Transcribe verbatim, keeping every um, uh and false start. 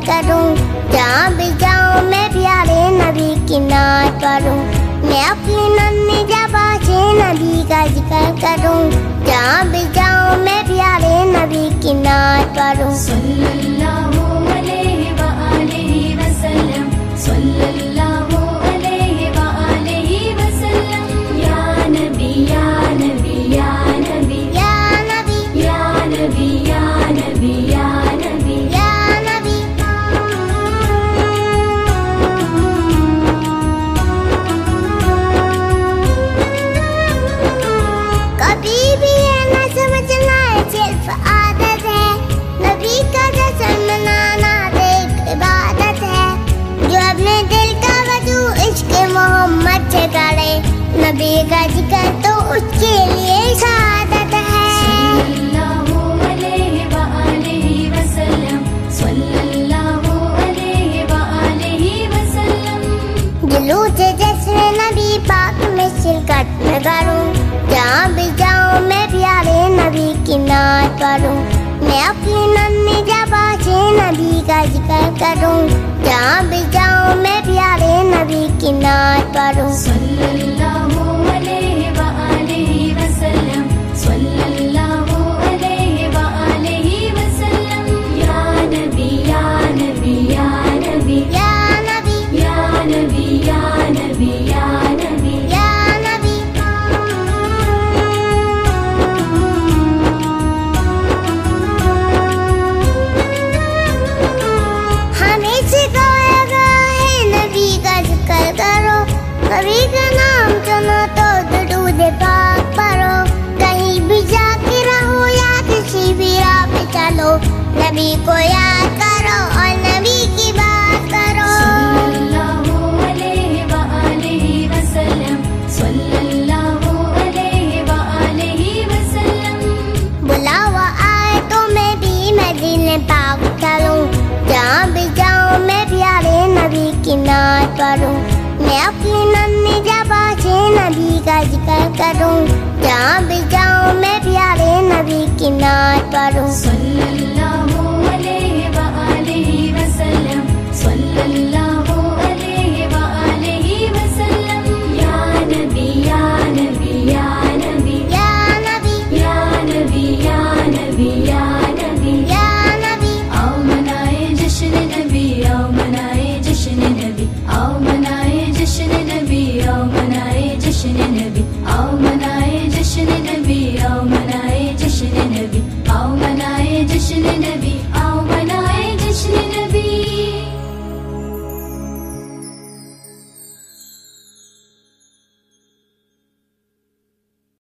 करूं, जहाँ भी जाऊं मैं प्यारे नबी की नात पढ़ूं। मैं अपनी नन्ही ज़बां से नबी का जिक्र करूं, जहाँ भी जाऊं मैं प्यारे नबी की नात पढ़ूं। सल्लल्लाहु अलैहि व आलिहि वसल्लम, सल्लल्लाहु अलैहि व आलिहि वसल्लम। या नबी या नबी या नबी या नबी या नबी या नबी या नबी या नबी। कभी भी ये न समझना है सिर्फ आदत है, नबी का जश्न मनाना एक इबादत है। जो अपने दिल का वजू इश्क मोहम्मद से करे, नबी का जिक्र तो उसके लिए शहादत है। सल्लल्लाहु अलैहि व आलिहि वसल्लम, सल्लल्लाहु अलैहि व आलिहि वसल्लम। जुलूस जश्न नबी पाक में शिरकत न करूं, जहाँ भी जाऊं मैं प्यारे नबी की नात पढ़ूं। मैं अपनी नन्ही ज़बां से नबी का जिक्र करूं, जहाँ भी जाऊं मैं प्यारे नबी की नात पढ़ूं। सल्लल्लाहु अलैहि व आलिहि वसल्लम, सल्लल्लाहु अलैहि व आलिहि वसल्लम। या नबी या नबी या नबी या नबी या नबी या नबी या नबी या नबी। हमें सिखाया गया है नबी का जिक्र करो, नबी का नाम सुनो तो दुरूद पाक पढ़ो। कहीं भी जाके रहो या किसी भी राह पे चलो, नबी को याद करो और नबी की बात करो। सल्लल्लाहु अलैहि व आलिहि वसल्लम, सल्लल्लाहु अलैहि व आलिहि वसल्लम। बुलावा आए तो मैं भी मदीने पाक चलूं, जहाँ भी जाऊं मैं प्यारे नबी की नात पढ़ूं। मैं अपनी नन्ही ज़बां से नबी का जिक्र करूं, जहाँ भी जाऊं मैं प्यारे नबी की नात पढ़ूं। सल्लल्लाहु अलैहि व आलिहि वसल्लम, सल्लल्लाहु अलैहि व आलिहि वसल्लम। या नबी या नबी या नबी या नबी या नबी या नबी या नबी या नबी। आओ मनाए जश्न नबी, आओ मनाए जश्न नबी, आओ मनाए जश्न नबी, आओ मनाए जश्न नबी, आओ मनाए जश्न नबी, आओ मनाए जश्न नबी, आओ मनाए जश्न नबी।